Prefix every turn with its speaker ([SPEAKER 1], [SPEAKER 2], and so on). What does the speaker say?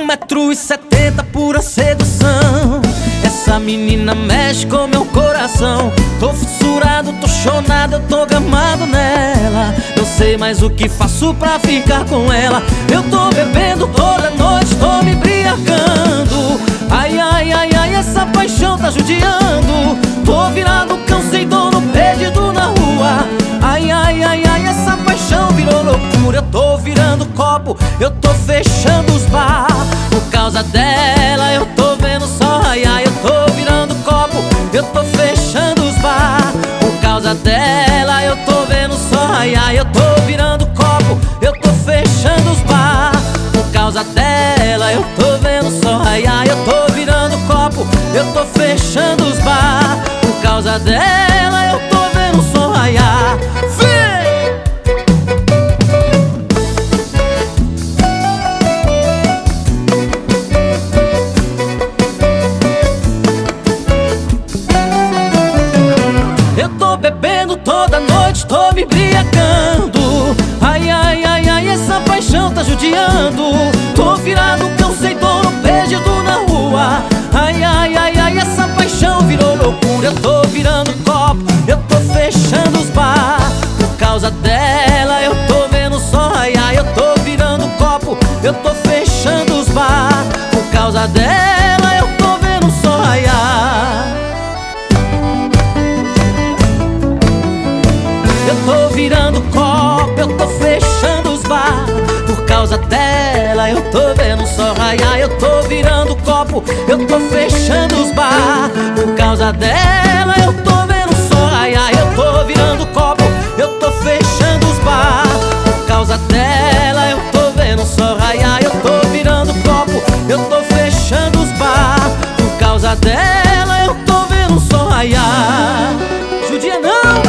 [SPEAKER 1] 1,70 m, pura sedução. Essa menina mexe com meu coração. Tô fissurado, tô chonado, eu tô gamado nela. Não sei mais o que faço pra ficar com ela. Eu tô bebendo toda noite, tô me embriagando. Ai, ai, ai, ai, essa paixão tá judiando. Tô virado cão sem dono, perdido na rua. Ai, ai, ai, ai, essa paixão virou loucura. Eu tô virando copo, eu tô fechando os bar. Por causa dela eu tô vendo só ai, ai. Eu tô virando copo, eu tô fechando os bar. Por causa dela eu tô vendo só ai, ai. Eu tô virando copo, eu tô fechando os bar. Por causa dela eu tô vendo só ai, ai. Eu tô virando copo, eu tô fechando os bar. Por causa dela eu tô vendo só ai, ai. Eu tô bebendo toda noite, tô me embriagando. Ai, ai, ai, ai, essa paixão tá judiando. Tô virado cão sem dono, perdido na rua. Ai, ai, ai, ai, essa paixão virou loucura. Eu tô virando copo, eu tô fechando os bar. Por causa dela eu tô vendo só ai, ai. Eu tô virando copo, eu tô fechando os bar. Por causa dela eu tô vendo só ai, ai. Eu tô virando copo, eu tô fechando os bar. Por causa dela eu tô vendo só ai, ai. Eu tô virando copo, eu tô fechando os bar. Por causa dela eu tô vendo só ai, ai. Eu tô virando copo, eu tô fechando os bar. Por causa dela eu tô vendo só ai, ai. Eu tô virando copo, eu tô fechando os bar. Por causa dela eu tô vendo só ai, ai. Judia não!